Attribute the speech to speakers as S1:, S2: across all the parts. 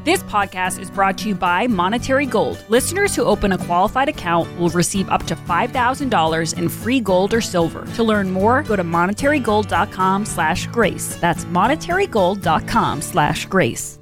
S1: This podcast is brought to you by Monetary Gold. Listeners who open a qualified account will receive up to $5,000 in free gold or silver. To learn more, go to monetarygold.com/grace. That's monetarygold.com/grace.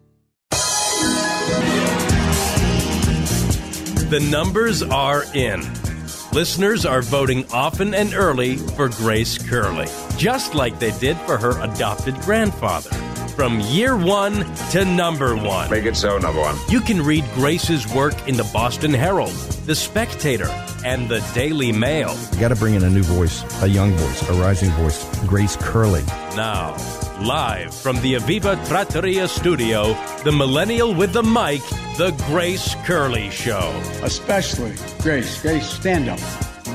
S2: The numbers are in. Listeners are voting often and early for Grace Curley, just like they did for her adopted grandfather. From year one to number one.
S3: Make it so, number one.
S2: You can read Grace's work in the Boston Herald, The Spectator, and the Daily Mail.
S4: You got to bring in a new voice, a young voice, a rising voice, Grace Curley.
S2: Now, live from the Aviva Trattoria studio, the millennial with the mic, The Grace Curley Show.
S5: Especially Grace. Grace, stand up.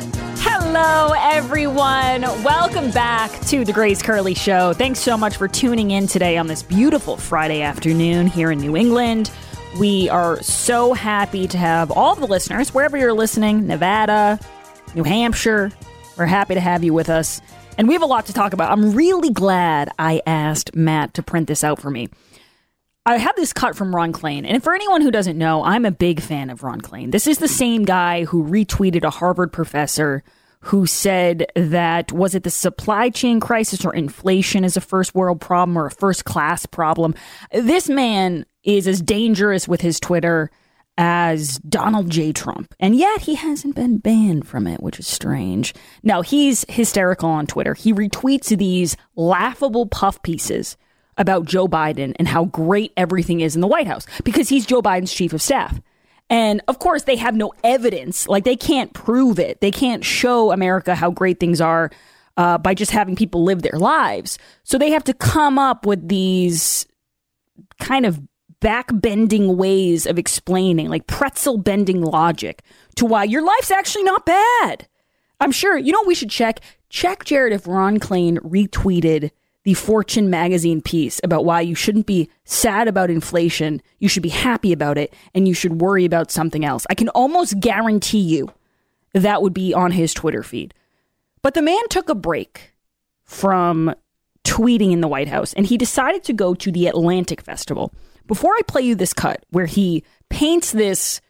S1: Hello, everyone. Welcome back to The Grace Curley Show. Thanks so much for tuning in today on this beautiful Friday afternoon here in New England. We are so happy to have all the listeners, wherever you're listening, Nevada, New Hampshire. We're happy to have you with us. And we have a lot to talk about. I'm really glad I asked Matt to print this out for me. I have this cut from Ron Klain. And for anyone who doesn't know, I'm a big fan of Ron Klain. This is the same guy who retweeted a Harvard professor who said that, was it the supply chain crisis or inflation is a first world problem or a first class problem? This man is as dangerous with his Twitter as Donald J. Trump. And yet he hasn't been banned from it, which is strange. No, he's hysterical on Twitter. He retweets these laughable puff pieces about Joe Biden and how great everything is in the White House because he's Joe Biden's chief of staff. And of course, they have no evidence. Like, they can't prove it. They can't show America how great things are by just having people live their lives. So they have to come up with these kind of back-bending ways of explaining, like pretzel-bending logic to why your life's actually not bad. I'm sure, you know what we should check? Check, Jared, if Ron Klain retweeted the Fortune magazine piece about why you shouldn't be sad about inflation, you should be happy about it, and you should worry about something else. I can almost guarantee you that would be on his Twitter feed. But the man took a break from tweeting in the White House, and he decided to go to the Atlantic Festival. Before I play you this cut, where he paints this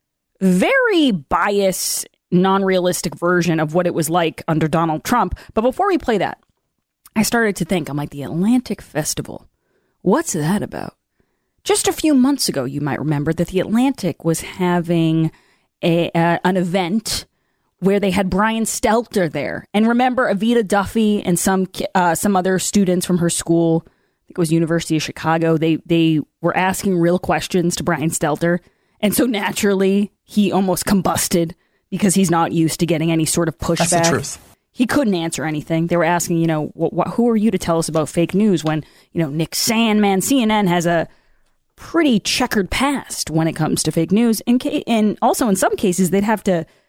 S1: very biased, non-realistic version of what it was like under Donald Trump, but before we play that, I started to think, I'm like, the Atlantic Festival, what's that about? Just a few months ago, you might remember that the Atlantic was having an event where they had Brian Stelter there. And remember, Avita Duffy and some other students from her school, I think it was University of Chicago, they were asking real questions to Brian Stelter. And so naturally, he almost combusted because he's not used to getting any sort of pushback.
S6: That's the truth.
S1: He couldn't answer anything. They were asking, who are you to tell us about fake news when, Nick Sandman, CNN has a pretty checkered past when it comes to fake news. And also in some cases, they've had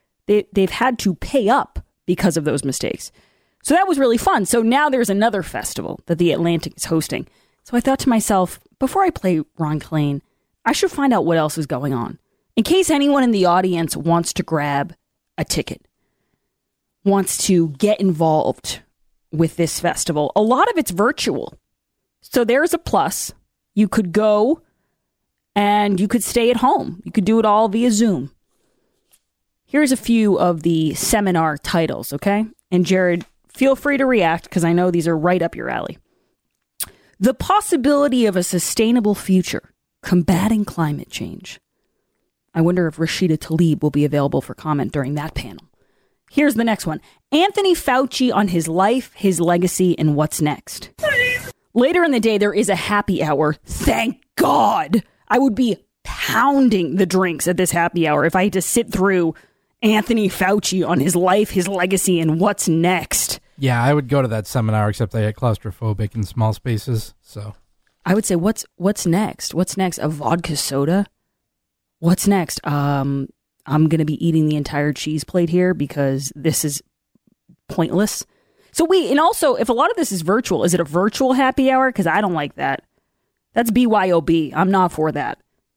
S1: to pay up because of those mistakes. So that was really fun. So now there's another festival that the Atlantic is hosting. So I thought to myself, before I play Ron Klain, I should find out what else is going on. In case anyone in the audience wants to grab a ticket, wants to get involved with this festival. A lot of it's virtual. So there's a plus. You could go and you could stay at home. You could do it all via Zoom. Here's a few of the seminar titles, okay? And Jared, feel free to react because I know these are right up your alley. The possibility of a sustainable future, combating climate change. I wonder if Rashida Tlaib will be available for comment during that panel. Here's the next one. Anthony Fauci on his life, his legacy, and what's next. Later in the day, there is a happy hour. Thank God. I would be pounding the drinks at this happy hour if I had to sit through Anthony Fauci on his life, his legacy, and what's next.
S6: Yeah, I would go to that seminar, except I get claustrophobic in small spaces. So
S1: I would say, what's next? What's next? A vodka soda? What's next? I'm going to be eating the entire cheese plate here because this is pointless. So and also, if a lot of this is virtual, is it a virtual happy hour? Because I don't like that. That's BYOB. I'm not for that.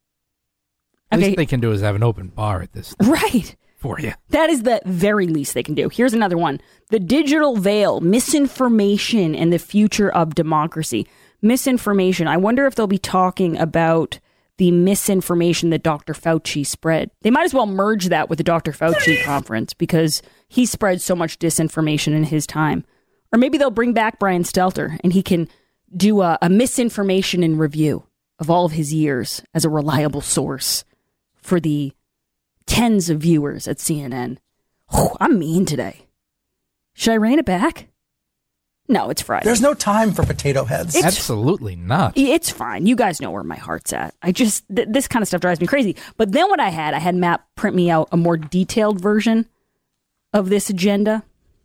S6: At least they can do is have an open bar at this.
S1: Right.
S6: For you.
S1: That is the very least they can do. Here's another one. The digital veil, misinformation, and the future of democracy. Misinformation. I wonder if they'll be talking about the misinformation that Dr. Fauci spread. They might as well merge that with the Dr. Fauci conference because he spread so much disinformation in his time. Or maybe they'll bring back Brian Stelter and he can do a misinformation in review of all of his years as a reliable source for the tens of viewers at CNN. Oh, I'm mean today. Should I rein it back? No, it's Friday.
S3: There's no time for potato heads.
S6: Absolutely not.
S1: It's fine. You guys know where my heart's at. I just, this kind of stuff drives me crazy. But then what I had Matt print me out a more detailed version of this agenda.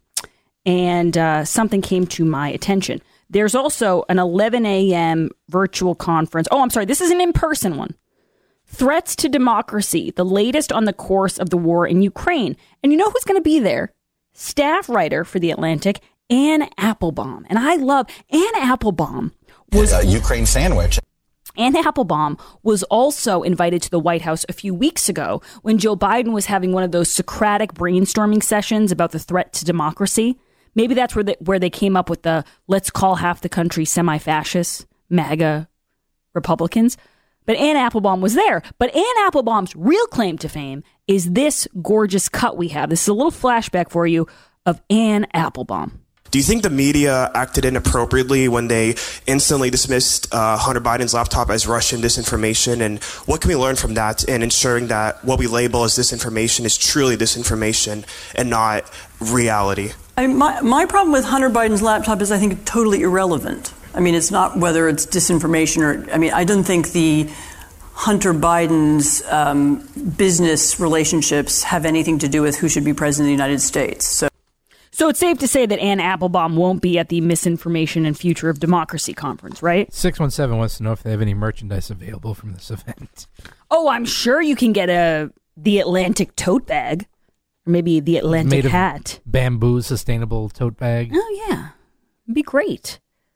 S1: And something came to my attention. There's also an 11 a.m. virtual conference. Oh, I'm sorry. This is an in-person one. Threats to democracy, the latest on the course of the war in Ukraine. And you know who's going to be there? Staff writer for The Atlantic, Anne Applebaum. And I love Anne Applebaum. Was
S3: a Ukraine sandwich.
S1: Anne Applebaum was also invited to the White House a few weeks ago when Joe Biden was having one of those Socratic brainstorming sessions about the threat to democracy. Maybe that's where they came up with the let's call half the country semi-fascists, MAGA Republicans. But Anne Applebaum was there. But Anne Applebaum's real claim to fame is this gorgeous cut we have. This is a little flashback for you of Anne Applebaum.
S7: Do you think the media acted inappropriately when they instantly dismissed Hunter Biden's laptop as Russian disinformation? And what can we learn from that in ensuring that what we label as disinformation is truly disinformation and not reality?
S8: I mean, my problem with Hunter Biden's laptop is I think totally irrelevant. I mean, it's not whether it's disinformation or, I mean, I don't think the Hunter Biden's business relationships have anything to do with who should be president of the United States. So
S1: it's safe to say that Anne Applebaum won't be at the Misinformation and Future of Democracy conference, right?
S6: 617 wants to know if they have any merchandise available from this event.
S1: Oh, I'm sure you can get the Atlantic tote bag. Or maybe the Atlantic hat.
S6: Bamboo sustainable tote bag.
S1: Oh, yeah. It'd be great.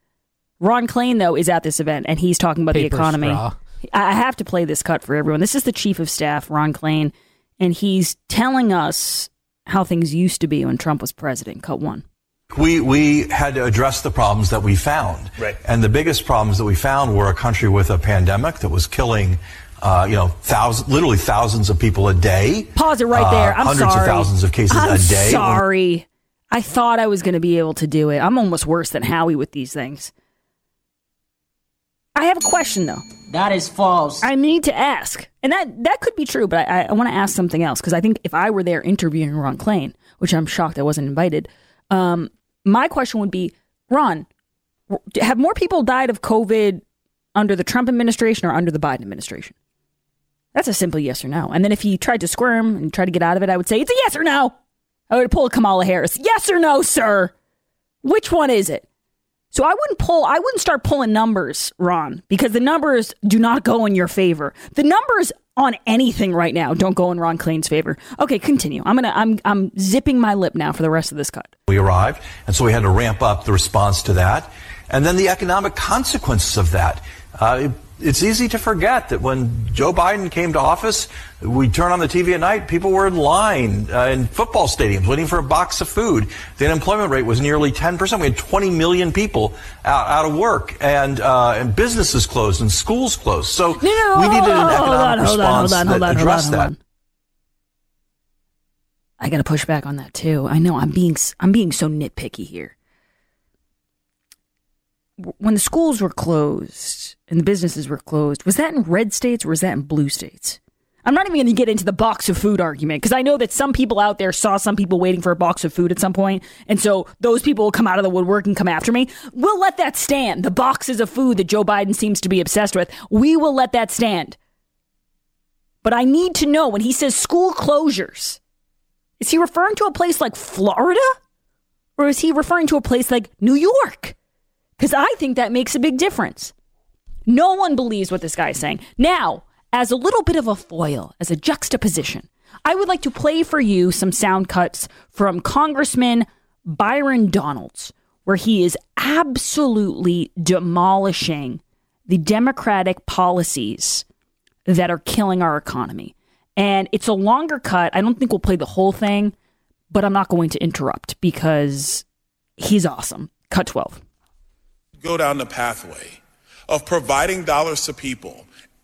S1: Ron Klain, though, is at this event, and he's talking about the economy.
S6: Straw.
S1: I have to play this cut for everyone. This is the Chief of Staff, Ron Klain, and he's telling us how things used to be when Trump was president. Cut one.
S9: We had to address the problems that we found.
S10: Right.
S9: And the biggest problems that we found were a country with a pandemic that was killing, literally thousands of people a day.
S1: Pause it right there. I'm
S9: hundreds
S1: sorry.
S9: of thousands of cases a day.
S1: I'm sorry. I thought I was going to be able to do it. I'm almost worse than Howie with these things. I have a question, though.
S11: That is false.
S1: I need to ask. And that could be true, but I want to ask something else, because I think if I were there interviewing Ron Klain, which I'm shocked I wasn't invited, my question would be, Ron, have more people died of COVID under the Trump administration or under the Biden administration? That's a simple yes or no. And then if he tried to squirm and try to get out of it, I would say, it's a yes or no. I would pull a Kamala Harris. Yes or no, sir? Which one is it? So I wouldn't start pulling numbers, Ron, because the numbers do not go in your favor. The numbers on anything right now don't go in Ron Klain's favor. Okay, continue. I'm zipping my lip now for the rest of this cut.
S9: We arrived, and so we had to ramp up the response to that. And then the economic consequences of that. It's easy to forget that when Joe Biden came to office, we turn on the TV at night, people were in line in football stadiums waiting for a box of food. The unemployment rate was nearly 10%. We had 20 million people out of work, and businesses closed and schools closed. So we needed an economic response that addressed that.
S1: I got to push back on that too. I know I'm being so nitpicky here. When the schools were closed and the businesses were closed, was that in red states or was that in blue states? I'm not even going to get into the box of food argument, because I know that some people out there saw some people waiting for a box of food at some point, and so those people will come out of the woodwork and come after me. We'll let that stand. The boxes of food that Joe Biden seems to be obsessed with, we will let that stand. But I need to know, when he says school closures, is he referring to a place like Florida? Or is he referring to a place like New York? Because I think that makes a big difference. No one believes what this guy is saying. Now, as a little bit of a foil, as a juxtaposition, I would like to play for you some sound cuts from Congressman Byron Donalds, where he is absolutely demolishing the Democratic policies that are killing our economy. And it's a longer cut. I don't think we'll play the whole thing, but I'm not going to interrupt because he's awesome. Cut 12.
S10: Go down the pathway of providing dollars to people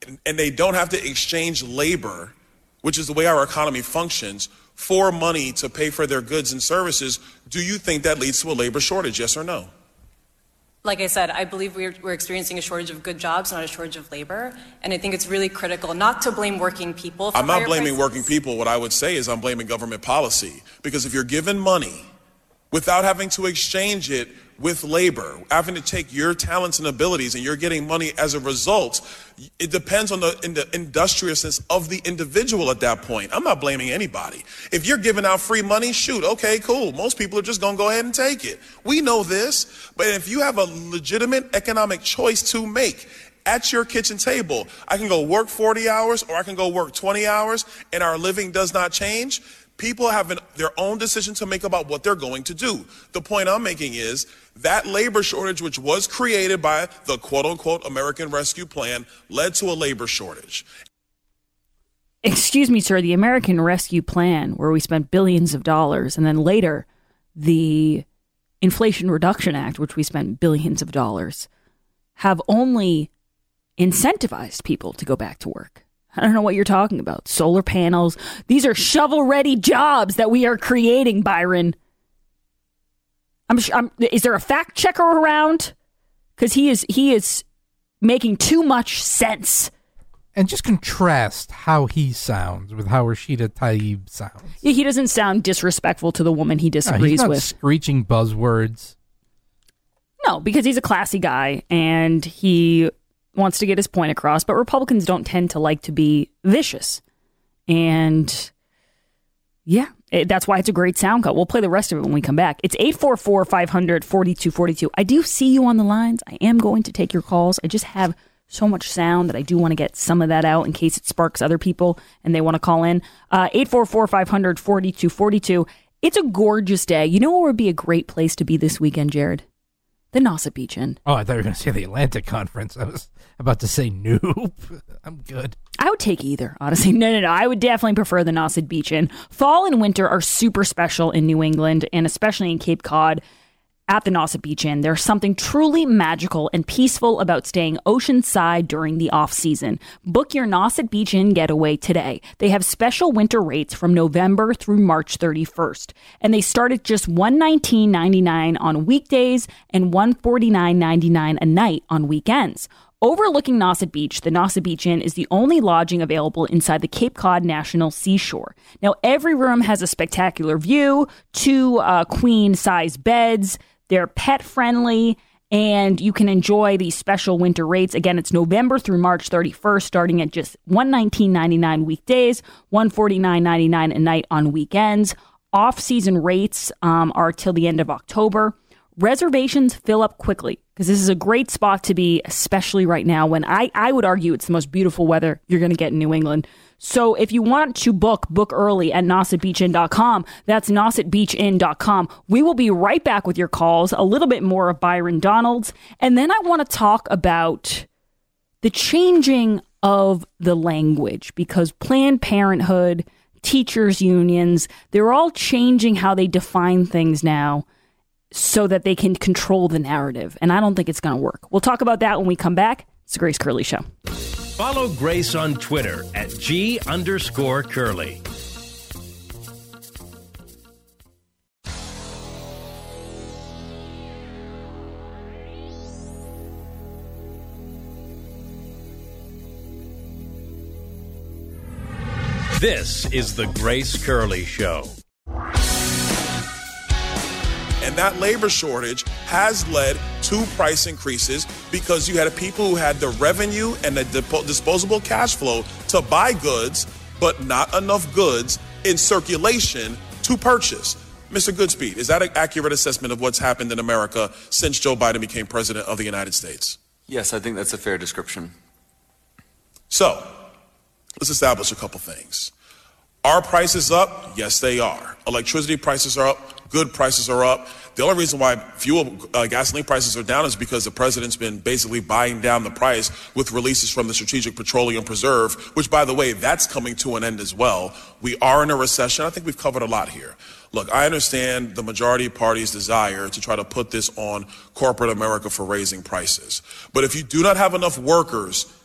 S10: and they don't have to exchange labor, which is the way our economy functions, for money to pay for their goods and services, do you think that leads to a labor shortage, yes or no?
S11: Like I said, I believe we're experiencing a shortage of good jobs, not a shortage of labor. And I think it's really critical not to blame working people for
S10: I'm not
S11: higher
S10: blaming
S11: prices.
S10: working people. What I would say is I'm blaming government policy. Because if you're given money without having to exchange it with labor, having to take your talents and abilities, and you're getting money as a result, it depends on the industriousness of the individual at that point. I'm not blaming anybody. If you're giving out free money, shoot, okay, cool. Most people are just going to go ahead and take it. We know this. But if you have a legitimate economic choice to make at your kitchen table, I can go work 40 hours or I can go work 20 hours and our living does not change. People have their own decision to make about what they're going to do. The point I'm making is that labor shortage, which was created by the quote-unquote American Rescue Plan, led to a labor shortage.
S1: Excuse me, sir, the American Rescue Plan, where we spent billions of dollars, and then later the Inflation Reduction Act, which we spent billions of dollars, have only incentivized people to go back to work. I don't know what you're talking about. Solar panels. These are shovel-ready jobs that we are creating, Byron. Is there a fact checker around? Because he is making too much sense.
S6: And just contrast how he sounds with how Rashida Tlaib sounds.
S1: Yeah, he doesn't sound disrespectful to the woman he disagrees
S6: he's not
S1: with.
S6: Screeching buzzwords.
S1: No, because he's a classy guy and he wants to get his point across, but Republicans don't tend to like to be vicious. And yeah, that's why it's a great sound cut. We'll play the rest of it when we come back. It's 844-500-4242. I do see you on the lines. I am going to take your calls. I just have so much sound that I do want to get some of that out in case it sparks other people and they want to call in. 844-500-4242. It's a gorgeous day. You know what would be a great place to be this weekend, Jared? The Nauset Beach Inn.
S6: Oh, I thought you were going to say the Atlantic Conference. I was about to say nope. I'm good.
S1: I would take either, honestly. No. I would definitely prefer the Nauset Beach Inn. Fall and winter are super special in New England, and especially in Cape Cod. At the Nauset Beach Inn, there's something truly magical and peaceful about staying oceanside during the off-season. Book your Nauset Beach Inn getaway today. They have special winter rates from November through March 31st, and they start at just $119.99 on weekdays and $149.99 a night on weekends. Overlooking Nauset Beach, the Nauset Beach Inn is the only lodging available inside the Cape Cod National Seashore. Now, every room has a spectacular view, 2 queen-size beds. They're pet-friendly, and you can enjoy these special winter rates. Again, it's November through March 31st, starting at just $119.99 weekdays, $149.99 a night on weekends. Off-season rates are till the end of October. Reservations fill up quickly because this is a great spot to be, especially right now when I would argue it's the most beautiful weather you're going to get in New England. So if you want to book early at NausetBeachInn.com. That's NausetBeachInn.com. We will be right back with your calls, a little bit more of Byron Donalds. And then I want to talk about the changing of the language because Planned Parenthood, teachers' unions, they're all changing how they define things now so that they can control the narrative. And I don't think it's going to work. We'll talk about that when we come back. It's the Grace Curley Show.
S2: Follow Grace on Twitter at G_Curley. This is the Grace Curley Show.
S10: And that labor shortage has led to price increases because you had people who had the revenue and the disposable cash flow to buy goods, but not enough goods in circulation to purchase. Mr. Goodspeed, is that an accurate assessment of what's happened in America since Joe Biden became president of the United States?
S12: Yes, I think that's a fair description.
S10: So, let's establish a couple things. Are prices up? Yes, they are. Electricity prices are up. Good prices are up. The only reason why gasoline prices are down is because the president's been basically buying down the price with releases from the Strategic Petroleum Reserve, which, by the way, that's coming to an end as well. We are in a recession. I think we've covered a lot here. Look, I understand the majority party's desire to try to put this on corporate America for raising prices. But if you do not have enough workers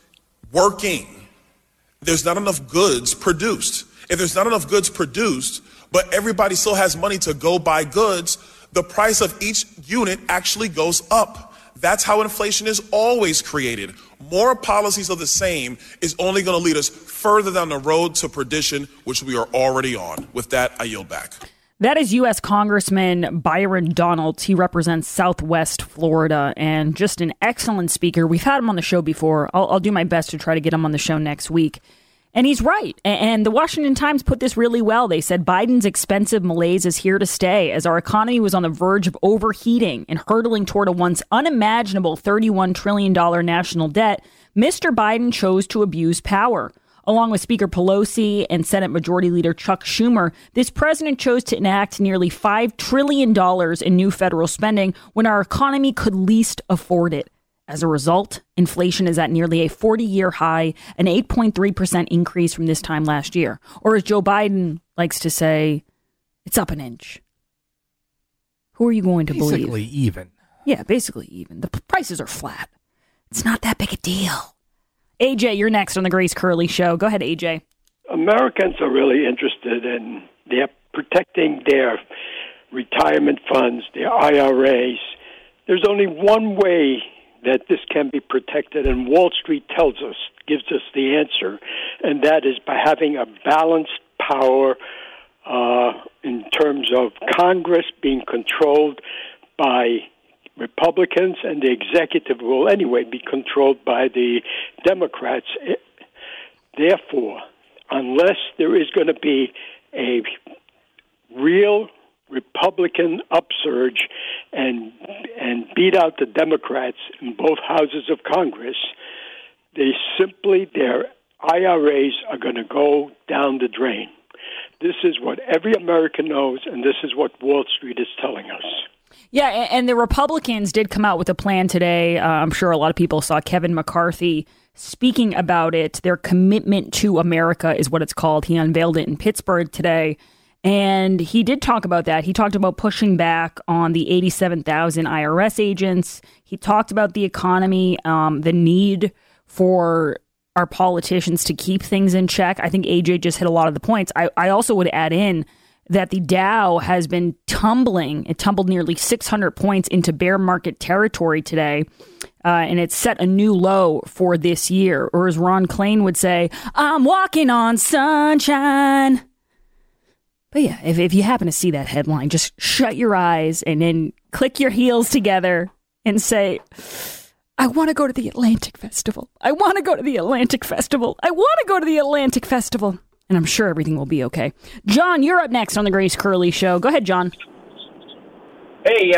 S10: working, there's not enough goods produced. If there's not enough goods produced, but everybody still has money to go buy goods, the price of each unit actually goes up. That's how inflation is always created. More policies of the same is only going to lead us further down the road to perdition, which we are already on. With that, I yield back.
S1: That is U.S. Congressman Byron Donalds. He represents Southwest Florida and just an excellent speaker. We've had him on the show before. I'll do my best to try to get him on the show next week. And he's right. And the Washington Times put this really well. They said Biden's expensive malaise is here to stay as our economy was on the verge of overheating and hurtling toward a once unimaginable $31 trillion national debt. Mr. Biden chose to abuse power. Along with Speaker Pelosi and Senate Majority Leader Chuck Schumer, this president chose to enact nearly $5 trillion in new federal spending when our economy could least afford it. As a result, inflation is at nearly a 40-year high, an 8.3% increase from this time last year. Or as Joe Biden likes to say, it's up an inch. Who are you going to believe?
S6: Basically even.
S1: Yeah, basically even. The prices are flat. It's not that big a deal. AJ, you're next on the Grace Curley Show. Go ahead, AJ.
S13: Americans are really interested in their protecting their retirement funds, their IRAs. There's only one way that this can be protected, and Wall Street gives us the answer, and that is by having a balanced power in terms of Congress being controlled by Republicans, and the executive will anyway be controlled by the Democrats. Therefore, unless there is going to be a real Republican upsurge and beat out the Democrats in both houses of Congress, their IRAs are going to go down the drain. This is what every American knows, and this is what Wall Street is telling us.
S1: Yeah, and the Republicans did come out with a plan today. I'm sure a lot of people saw Kevin McCarthy speaking about it. Their commitment to America is what it's called. He unveiled it in Pittsburgh today. And he did talk about that. He talked about pushing back on the 87,000 IRS agents. He talked about the economy, the need for our politicians to keep things in check. I think AJ just hit a lot of the points. I also would add in that the Dow has been tumbling. It tumbled nearly 600 points into bear market territory today. And it's set a new low for this year. Or as Ron Klain would say, I'm walking on sunshine. But yeah, if you happen to see that headline, just shut your eyes and then click your heels together and say, I want to go to the Atlantic Festival. I want to go to the Atlantic Festival. I want to go to the Atlantic Festival. And I'm sure everything will be okay. John, you're up next on the Grace Curley Show. Go ahead, John.
S14: Hey,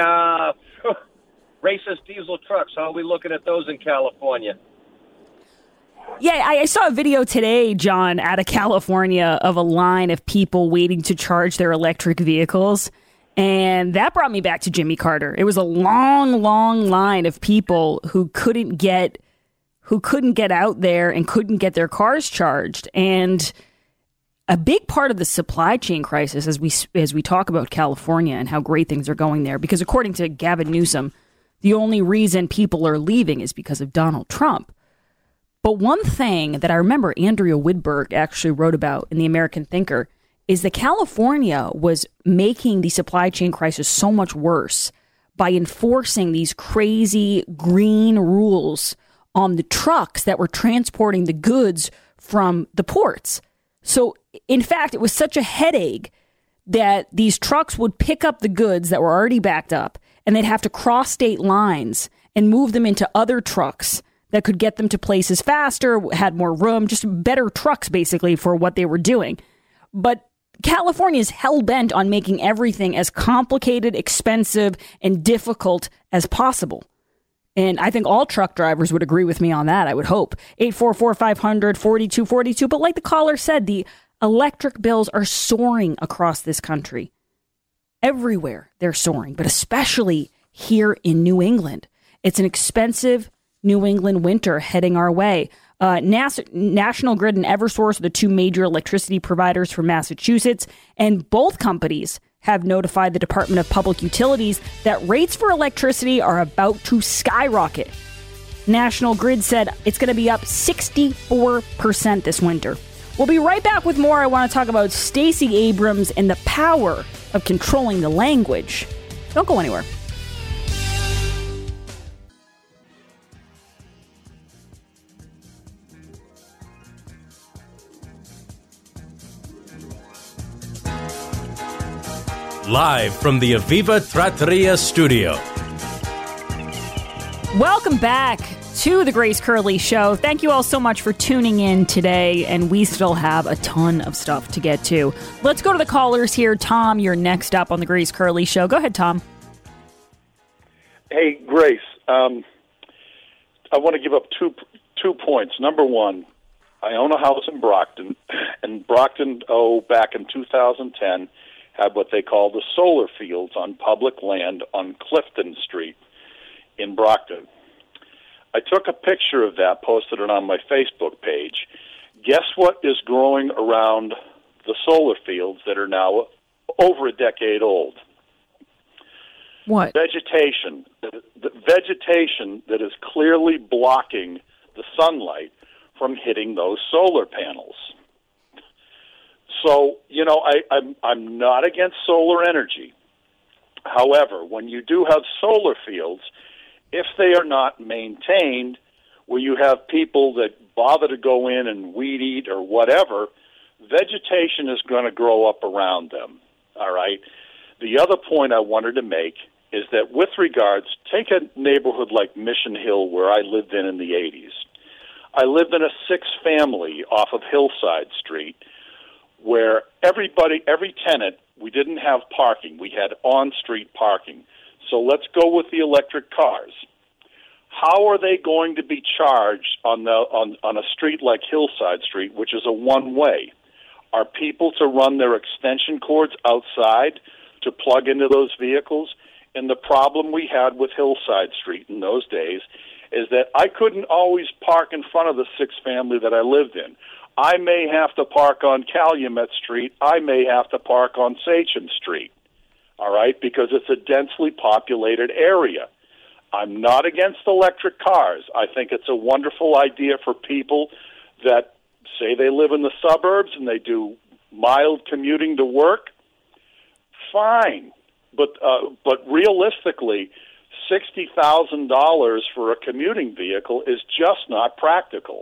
S14: racist diesel trucks. How are we looking at those in California?
S1: Yeah, I saw a video today, John, out of California of a line of people waiting to charge their electric vehicles. And that brought me back to Jimmy Carter. It was a long, long line of people who couldn't get out there and couldn't get their cars charged. And a big part of the supply chain crisis as we talk about California and how great things are going there, because according to Gavin Newsom, the only reason people are leaving is because of Donald Trump. But one thing that I remember Andrea Widberg actually wrote about in The American Thinker is that California was making the supply chain crisis so much worse by enforcing these crazy green rules on the trucks that were transporting the goods from the ports. So, in fact, it was such a headache that these trucks would pick up the goods that were already backed up, and they'd have to cross state lines and move them into other trucks that could get them to places faster, had more room, just better trucks, basically, for what they were doing. But California is hell-bent on making everything as complicated, expensive, and difficult as possible. And I think all truck drivers would agree with me on that, I would hope. 844-500-4242. But like the caller said, the electric bills are soaring across this country. Everywhere they're soaring, but especially here in New England. It's an expensive New England winter heading our way. National Grid and Eversource are the two major electricity providers for Massachusetts, and both companies have notified the Department of Public Utilities that rates for electricity are about to skyrocket. National Grid said it's going to be up 64% this winter. We'll be right back with more. I want to talk about Stacey Abrams and the power of controlling the language. Don't go anywhere.
S2: Live from the Aviva Trattoria studio.
S1: Welcome back to the Grace Curley Show. Thank you all so much for tuning in today, and we still have a ton of stuff to get to. Let's go to the callers here. Tom, you're next up on the Grace Curley Show. Go ahead, Tom.
S15: Hey, Grace. I want to give up two points. Number one, I own a house in Brockton, and Brockton, back in 2010, had what they call the solar fields on public land on Clifton Street in Brockton. I took a picture of that, posted it on my Facebook page. Guess what is growing around the solar fields that are now over a decade old?
S1: What?
S15: Vegetation. The vegetation that is clearly blocking the sunlight from hitting those solar panels. So, I'm not against solar energy. However, when you do have solar fields, if they are not maintained, where you have people that bother to go in and weed eat or whatever, vegetation is going to grow up around them, all right? The other point I wanted to make is that with regards, take a neighborhood like Mission Hill where I lived in the 80s. I lived in a 6-family off of Hillside Street where every tenant, we didn't have parking. We had on-street parking. So let's go with the electric cars. How are they going to be charged on a street like Hillside Street, which is a one-way? Are people to run their extension cords outside to plug into those vehicles? And the problem we had with Hillside Street in those days is that I couldn't always park in front of the 6-family that I lived in. I may have to park on Calumet Street. I may have to park on Sachem Street, all right, because it's a densely populated area. I'm not against electric cars. I think it's a wonderful idea for people that say they live in the suburbs and they do mild commuting to work. Fine, but realistically, $60,000 for a commuting vehicle is just not practical.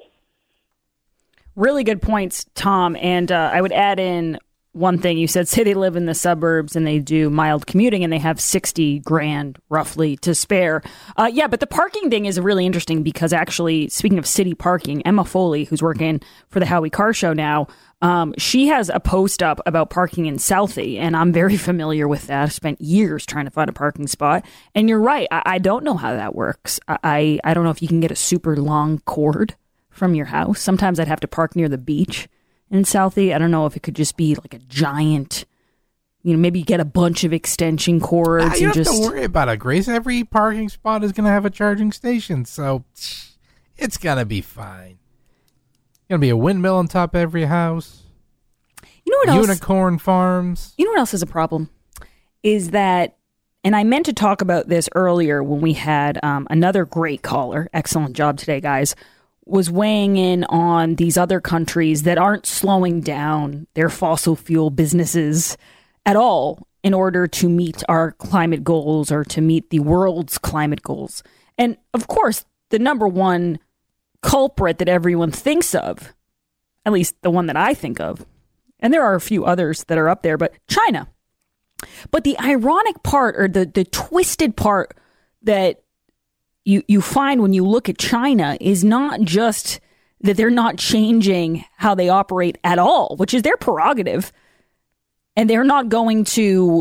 S1: Really good points, Tom. And I would add in one thing. You said, say they live in the suburbs and they do mild commuting and they have $60,000 roughly to spare. Yeah, but the parking thing is really interesting because actually, speaking of city parking, Emma Foley, who's working for the Howie Carr Show now, she has a post up about parking in Southie, and I'm very familiar with that. I've spent years trying to find a parking spot. And you're right. I don't know how that works. I don't know if you can get a super long cord from your house. Sometimes I'd have to park near the beach in Southie. I don't know if it could just be like a giant, maybe get a bunch of extension cords.
S6: You
S1: and
S6: don't have to worry about it, Grace. Every parking spot is going to have a charging station, so it's going to be fine. Going to be a windmill on top of every house.
S1: You know what else?
S6: Unicorn farms.
S1: You know what else is a problem? Is that, and I meant to talk about this earlier when we had another great caller, excellent job today, guys, was weighing in on these other countries that aren't slowing down their fossil fuel businesses at all in order to meet our climate goals or to meet the world's climate goals. And of course, the number one culprit that everyone thinks of, at least the one that I think of, and there are a few others that are up there, but China. But the ironic part or the twisted part that you find when you look at China is not just that they're not changing how they operate at all, which is their prerogative. And they're not going to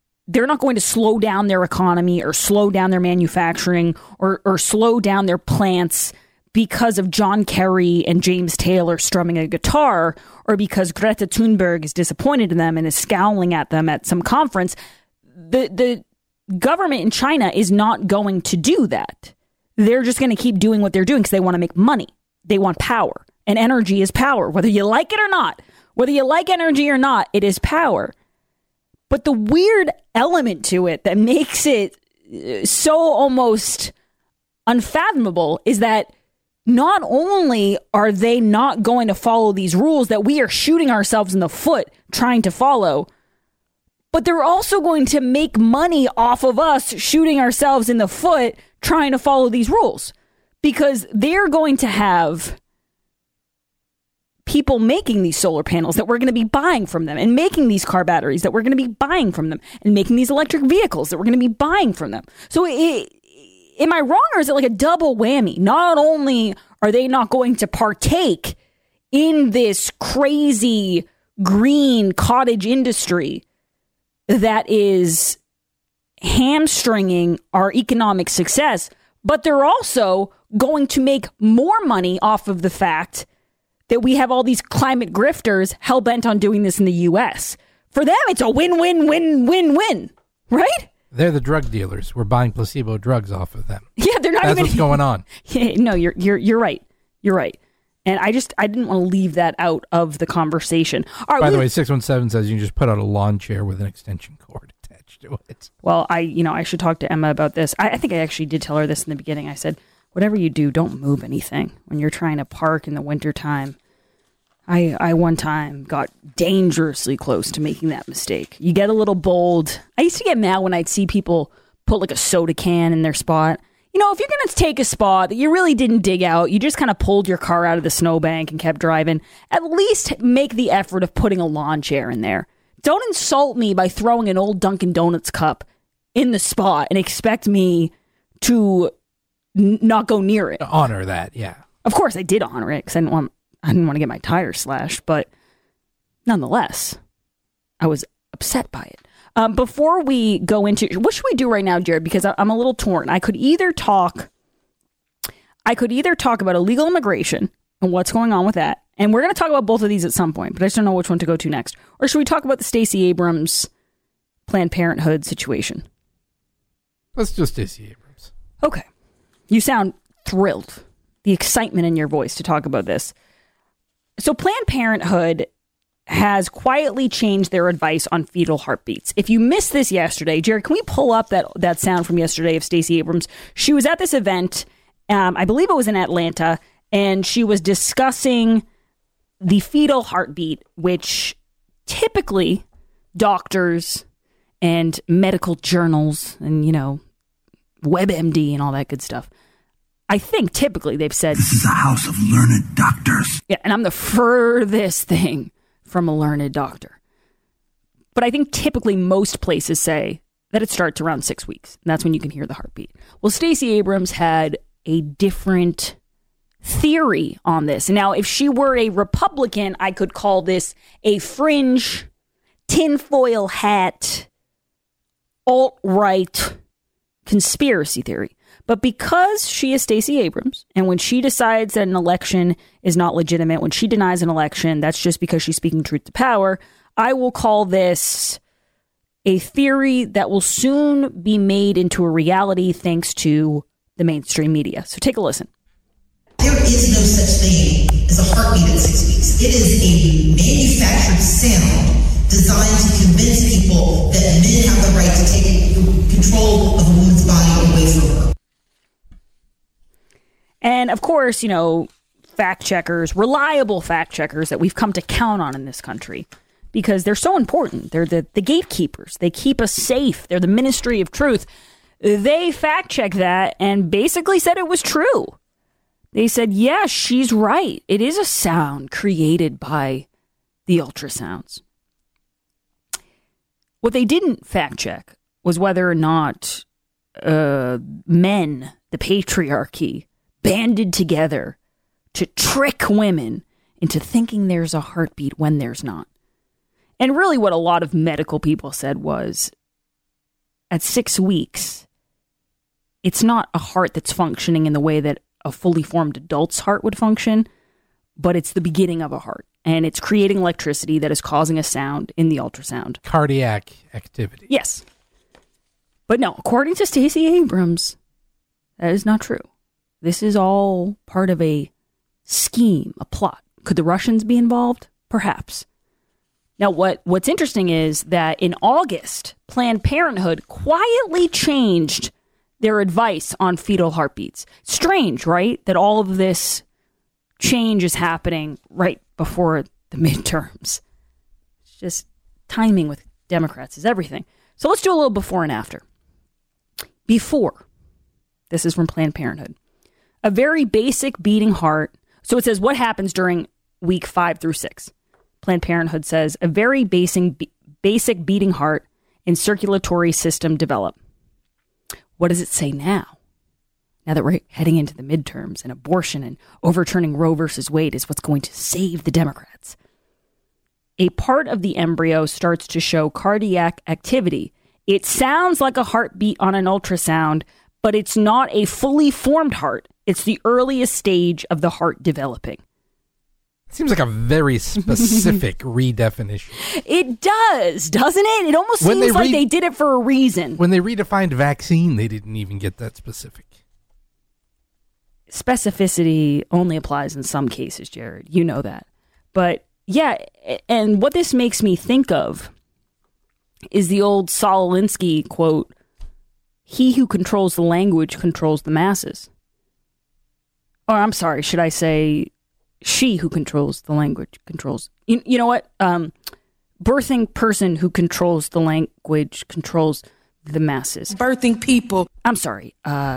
S1: slow down their economy or slow down their manufacturing or slow down their plants because of John Kerry and James Taylor strumming a guitar or because Greta Thunberg is disappointed in them and is scowling at them at some conference. The government in China is not going to do that. They're just going to keep doing what they're doing because they want to make money. They want power. And energy is power, whether you like it or not. Whether you like energy or not, it is power. But the weird element to it that makes it so almost unfathomable is that not only are they not going to follow these rules that we are shooting ourselves in the foot trying to follow, but they're also going to make money off of us shooting ourselves in the foot trying to follow these rules, because they're going to have people making these solar panels that we're going to be buying from them, and making these car batteries that we're going to be buying from them, and making these electric vehicles that we're going to be buying from them. So am I wrong, or is it like a double whammy? Not only are they not going to partake in this crazy green cottage industry that is hamstringing our economic success, but they're also going to make more money off of the fact that we have all these climate grifters hell-bent on doing this in the U.S. For them, it's a win-win-win-win-win, right?
S6: They're the drug dealers. We're buying placebo drugs off of them.
S1: Yeah, they're not
S6: That's
S1: even...
S6: what's going on.
S1: Yeah, no, you're right. You're right. And I didn't want to leave that out of the conversation. All right,
S6: by the way, 617 says you can just put out a lawn chair with an extension cord attached to it.
S1: Well, I should talk to Emma about this. I think I actually did tell her this in the beginning. I said, whatever you do, don't move anything when you're trying to park in the wintertime. I one time got dangerously close to making that mistake. You get a little bold. I used to get mad when I'd see people put like a soda can in their spot. You know, if you're going to take a spot that you really didn't dig out, you just kind of pulled your car out of the snowbank and kept driving, at least make the effort of putting a lawn chair in there. Don't insult me by throwing an old Dunkin' Donuts cup in the spot and expect me to not go near it.
S6: Honor that, yeah.
S1: Of course, I did honor it because I didn't want to get my tires slashed, but nonetheless, I was upset by it. Before we go into, what should we do right now, Jared? Because I'm a little torn. I could either talk about illegal immigration and what's going on with that, and we're going to talk about both of these at some point, but I just don't know which one to go to next. Or should we talk about the Stacey Abrams Planned Parenthood situation?
S6: Let's do Stacey Abrams.
S1: Okay. You sound thrilled. The excitement in your voice to talk about this. So Planned Parenthood has quietly changed their advice on fetal heartbeats. If you missed this yesterday, Jared, can we pull up that sound from yesterday of Stacey Abrams? She was at this event, I believe it was in Atlanta, and she was discussing the fetal heartbeat, which typically doctors and medical journals and, WebMD and all that good stuff, I think typically they've said,
S16: this is a house of learned doctors.
S1: Yeah, and I'm the furthest thing from a learned doctor. But I think typically most places say that it starts around 6 weeks. And that's when you can hear the heartbeat. Well, Stacey Abrams had a different theory on this. Now, if she were a Republican, I could call this a fringe, tinfoil hat, alt-right conspiracy theory. But because she is Stacey Abrams, and when she decides that an election is not legitimate, when she denies an election, that's just because she's speaking truth to power, I will call this a theory that will soon be made into a reality thanks to the mainstream media. So take a listen.
S17: There is no such thing as a heartbeat at 6 weeks. It is a manufactured sound designed to convince people that men have the right to take control of a woman's body away from her.
S1: And of course, fact checkers, reliable fact checkers that we've come to count on in this country because they're so important. They're the gatekeepers. They keep us safe. They're the ministry of truth. They fact checked that and basically said it was true. They said, yeah, she's right. It is a sound created by the ultrasounds. What they didn't fact check was whether or not men, the patriarchy, banded together to trick women into thinking there's a heartbeat when there's not. And really what a lot of medical people said was, at 6 weeks, it's not a heart that's functioning in the way that a fully formed adult's heart would function, but it's the beginning of a heart. And it's creating electricity that is causing a sound in the ultrasound.
S6: Cardiac activity.
S1: Yes. But no, according to Stacey Abrams, that is not true. This is all part of a scheme, a plot. Could the Russians be involved? Perhaps. Now, what's interesting is that in August, Planned Parenthood quietly changed their advice on fetal heartbeats. Strange, right? That all of this change is happening right before the midterms. It's just timing with Democrats is everything. So let's do a little before and after. Before, this is from Planned Parenthood. A very basic beating heart. So it says what happens during week 5 through 6. Planned Parenthood says a very basic beating heart and circulatory system develop. What does it say now? Now that we're heading into the midterms and abortion and overturning Roe versus Wade is what's going to save the Democrats. A part of the embryo starts to show cardiac activity. It sounds like a heartbeat on an ultrasound, but it's not a fully formed heart. It's the earliest stage of the heart developing.
S6: Seems like a very specific redefinition.
S1: It does, doesn't it? It almost seems like they did it for a reason.
S6: When they redefined vaccine, they didn't even get that specific.
S1: Specificity only applies in some cases, Jared. You know that. But yeah, and what this makes me think of is the old Saul Alinsky quote, "He who controls the language controls the masses." Or I'm sorry, should I say she who controls the language controls. You know what? Birthing person who controls the language controls the masses.
S18: Birthing people.
S1: I'm sorry.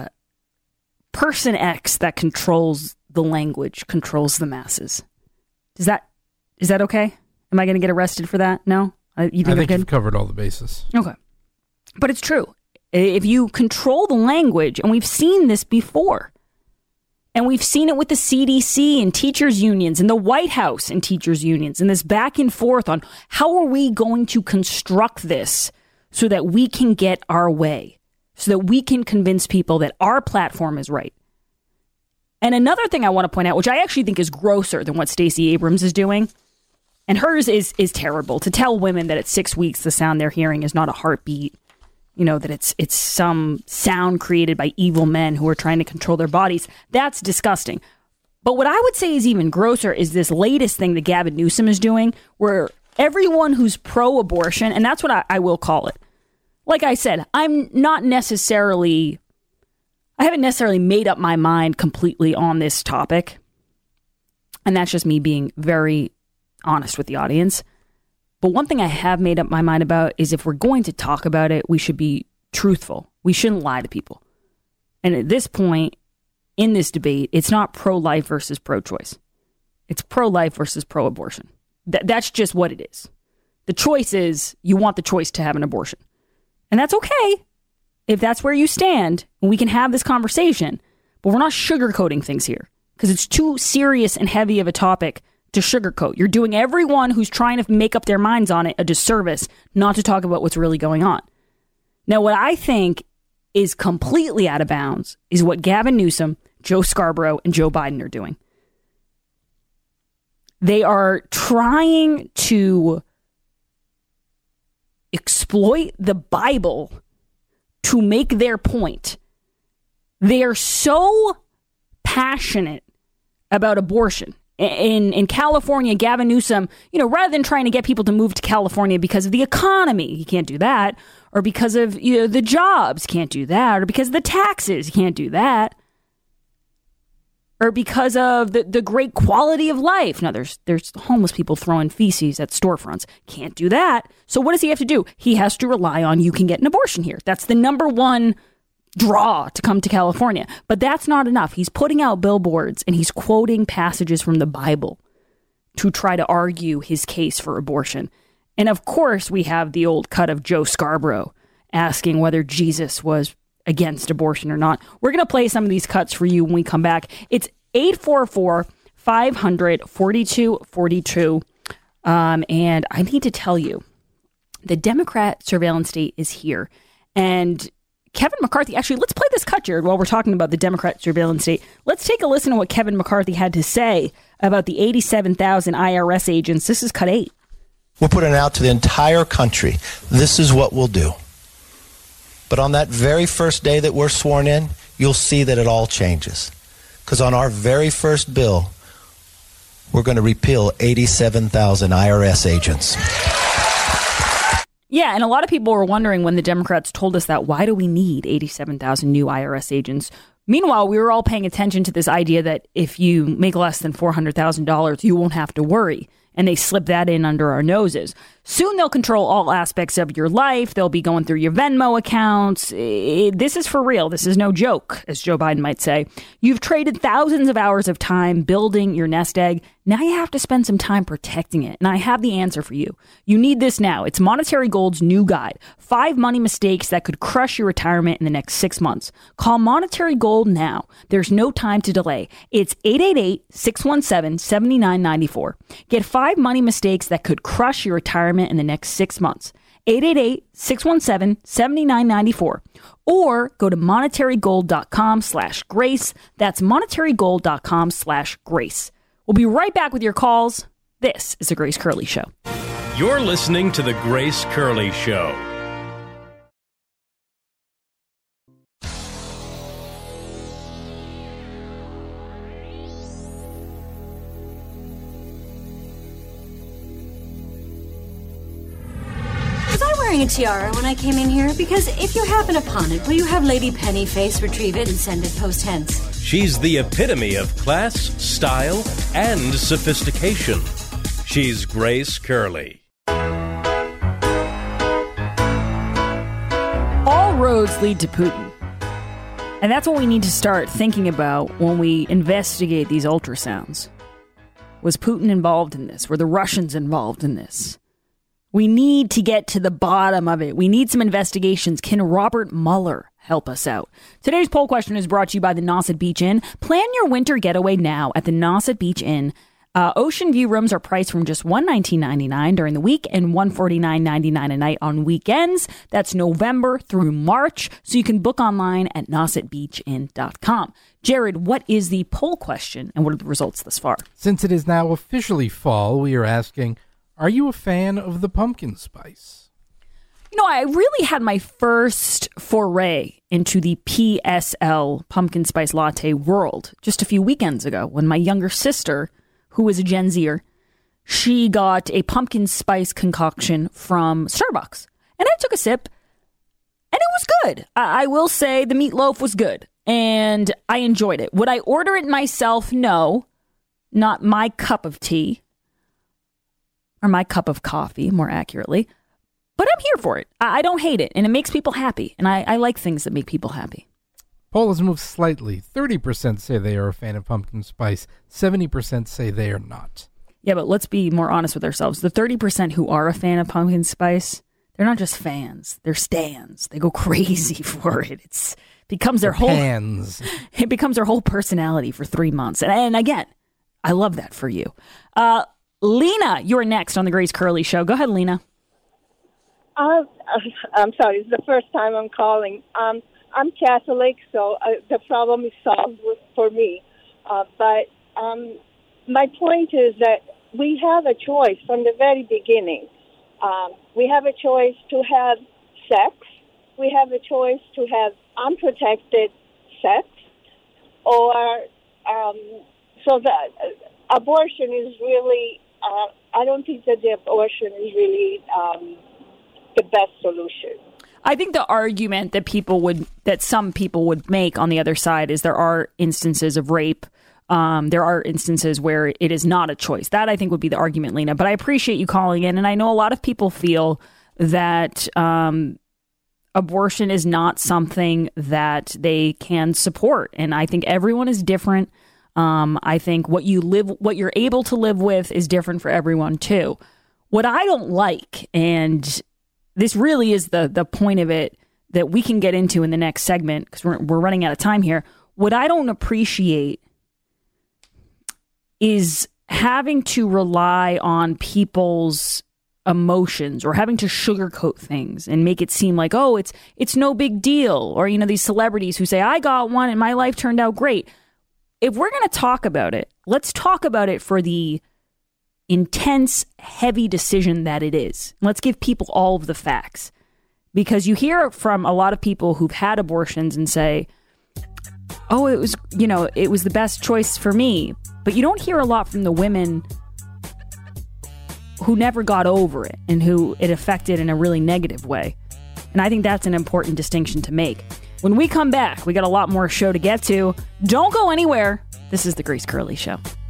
S1: Person X that controls the language controls the masses. Is that okay? Am I going to get arrested for that? No? You think
S6: I think you've covered all the bases.
S1: Okay. But it's true. If you control the language, and we've seen this before, and we've seen it with the CDC and teachers' unions and the White House and teachers' unions and this back and forth on how are we going to construct this so that we can get our way, so that we can convince people that our platform is right. And another thing I want to point out, which I actually think is grosser than what Stacey Abrams is doing, and hers is terrible, to tell women that at 6 weeks the sound they're hearing is not a heartbeat. You know, that it's some sound created by evil men who are trying to control their bodies. That's disgusting. But what I would say is even grosser is this latest thing that Gavin Newsom is doing, where everyone who's pro-abortion, and that's what I will call it. Like I said, I haven't necessarily made up my mind completely on this topic. And that's just me being very honest with the audience. But one thing I have made up my mind about is if we're going to talk about it, we should be truthful. We shouldn't lie to people. And at this point in this debate, it's not pro-life versus pro-choice. It's pro-life versus pro-abortion. That's just what it is. The choice is you want the choice to have an abortion. And that's okay if that's where you stand and we can have this conversation. But we're not sugarcoating things here because it's too serious and heavy of a topic to sugarcoat. You're doing everyone who's trying to make up their minds on it a disservice not to talk about what's really going on. Now, what I think is completely out of bounds is what Gavin Newsom, Joe Scarborough, and Joe Biden are doing. They are trying to exploit the Bible to make their point. They are so passionate about abortion. In California, Gavin Newsom, rather than trying to get people to move to California because of the economy, he can't do that, or because of the jobs, can't do that, or because of the taxes, he can't do that, or because of the great quality of life. Now, there's homeless people throwing feces at storefronts, can't do that. So what does he have to do? He has to rely on you can get an abortion here. That's the number one draw to come to California. But that's not enough. He's putting out billboards and he's quoting passages from the Bible to try to argue his case for abortion. And of course, we have the old cut of Joe Scarborough asking whether Jesus was against abortion or not. We're going to play some of these cuts for you when we come back. It's 844-500-4242. And I need to tell you, the Democrat surveillance state is here. And Kevin McCarthy, actually, let's play this cut, Jared, while we're talking about the Democrat surveillance state. Let's take a listen to what Kevin McCarthy had to say about the 87,000 IRS agents. This is cut 8.
S19: We're putting it out to the entire country. This is what we'll do. But on that very first day that we're sworn in, you'll see that it all changes. Because on our very first bill, we're going to repeal 87,000 IRS agents.
S1: Yeah, and a lot of people were wondering when the Democrats told us that, why do we need 87,000 new IRS agents? Meanwhile, we were all paying attention to this idea that if you make less than $400,000, you won't have to worry. And they slip that in under our noses. Soon they'll control all aspects of your life. They'll be going through your Venmo accounts. This is for real. This is no joke, as Joe Biden might say. You've traded thousands of hours of time building your nest egg. Now you have to spend some time protecting it. And I have the answer for you. You need this now. It's Monetary Gold's new guide. 5 money mistakes that could crush your retirement in the next 6 months. Call Monetary Gold now. There's no time to delay. It's 888-617-7994. Get 5 money mistakes that could crush your retirement in the next 6 months. 888-617-7994. Or go to monetarygold.com/grace. That's monetarygold.com/grace. We'll be right back with your calls. This is The Grace Curley Show.
S2: You're listening to The Grace Curley Show.
S18: A tiara when I came in here, because if you happen upon it, will you have Lady Pennyface retrieve it and send it post hence?
S2: She's the epitome of class, style, and sophistication. She's Grace Curley.
S1: All roads lead to Putin. And that's what we need to start thinking about when we investigate these ultrasounds. Was Putin involved in this? Were the Russians involved in this? We need to get to the bottom of it. We need some investigations. Can Robert Mueller help us out? Today's poll question is brought to you by the Nauset Beach Inn. Plan your winter getaway now at the Nauset Beach Inn. Ocean view rooms are priced from just $119.99 during the week and $149.99 a night on weekends. That's November through March. So you can book online at nausetbeachinn.com. Jared, what is the poll question and what are the results thus far?
S6: Since it is now officially fall, we are asking, are you a fan of the pumpkin spice?
S1: You know, I really had my first foray into the PSL pumpkin spice latte world just a few weekends ago when my younger sister, who is a Gen Zer, she got a pumpkin spice concoction from Starbucks. And I took a sip, and it was good. I will say the meatloaf was good, and I enjoyed it. Would I order it myself? No. Not my cup of tea. Or my cup of coffee, more accurately. But I'm here for it. I don't hate it, and it makes people happy. And I like things that make people happy.
S6: Poll has moved slightly. 30% say they are a fan of pumpkin spice. 70% say they are not.
S1: Yeah, but let's be more honest with ourselves. The 30% who are a fan of pumpkin spice, they're not just fans. They're stans. They go crazy for it. It becomes their whole personality for 3 months. And again, I love that for you. Lena, you're next on the Grace Curley Show. Go ahead, Lena.
S20: I'm sorry. It's the first time I'm calling. I'm Catholic, so the problem is solved for me. But my point is that we have a choice from the very beginning. We have a choice to have sex. We have a choice to have unprotected sex. Or so that abortion is really... I don't think that the abortion is really the best solution.
S1: I think the argument that some people would make on the other side is there are instances of rape. There are instances where it is not a choice. That I think would be the argument, Lena. But I appreciate you calling in, and I know a lot of people feel that abortion is not something that they can support, and I think everyone is different. I think what you're able to live with is different for everyone too. What I don't like, and this really is the point of it that we can get into in the next segment because we're running out of time here. What I don't appreciate is having to rely on people's emotions or having to sugarcoat things and make it seem like, oh, it's no big deal. Or, these celebrities who say, I got one and my life turned out great. If we're going to talk about it, let's talk about it for the intense, heavy decision that it is. Let's give people all of the facts. Because you hear from a lot of people who've had abortions and say, oh, it was the best choice for me. But you don't hear a lot from the women who never got over it and who it affected in a really negative way. And I think that's an important distinction to make. When we come back, we got a lot more show to get to. Don't go anywhere. This is The Grace Curley Show.